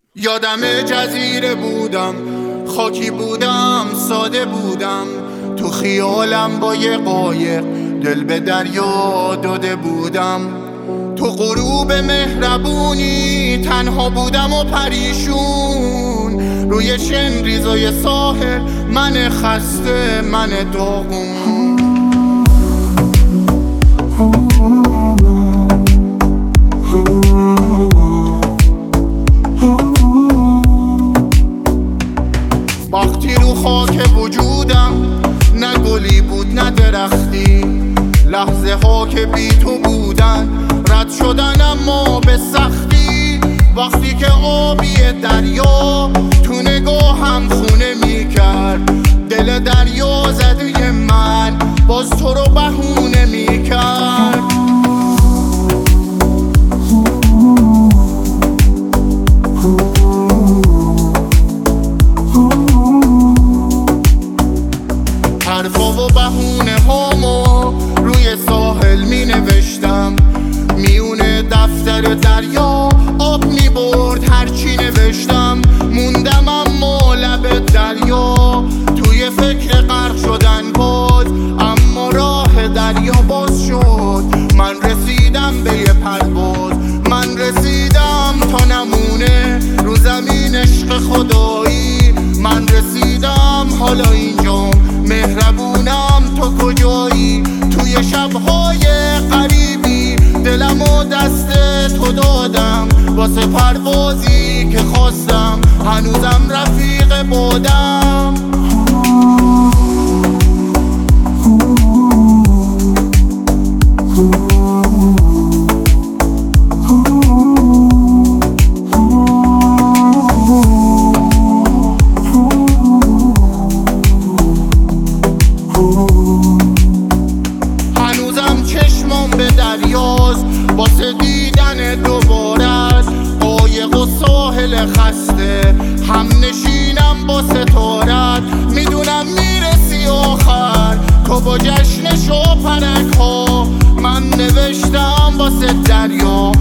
یادم جزیره بودم، خاکی بودم، ساده بودم، تو خیالم با یه قایق دل به دریا داده بودم. تو غروب مهربونی تنها بودم و پریشون، روی شنریزای ساحل من خسته، من داغون. وقتی رو خاک وجودم نه گلی بود نه درختی، لحظه ها که بی تو بودن رد شدن اما به سختی. وقتی که آبی دریا تو نگاهم خونه می کرد، دل دریا زده من باز تو رو بهونه می کرد. حرفا و بهونه هامو روی ساحل می نوشتم، میونه دفتر دریا آب می برد هرچی نوشتم. موندم اما لب دریا توی فکر غرق شدن باز، اما راه دریا باز شد. من رسیدم به یه پرواز، من رسیدم تا نمونه رو زمین عشق خدایی. من رسیدم حالا اینجام، مهربونم تو کجایی؟ توی شبهای غریبی دلم و دست تو دادم، واسه پروازی که خواستم هنوزم رفیق بادم. هنوزم چشمم به دریاست واسه دیدن دوبارت، قایق و ساحل خسته هم نشینم با ستارت. میدونم میرسی آخر تو با جشنش و پرک ها، من نوشتم واسه دریا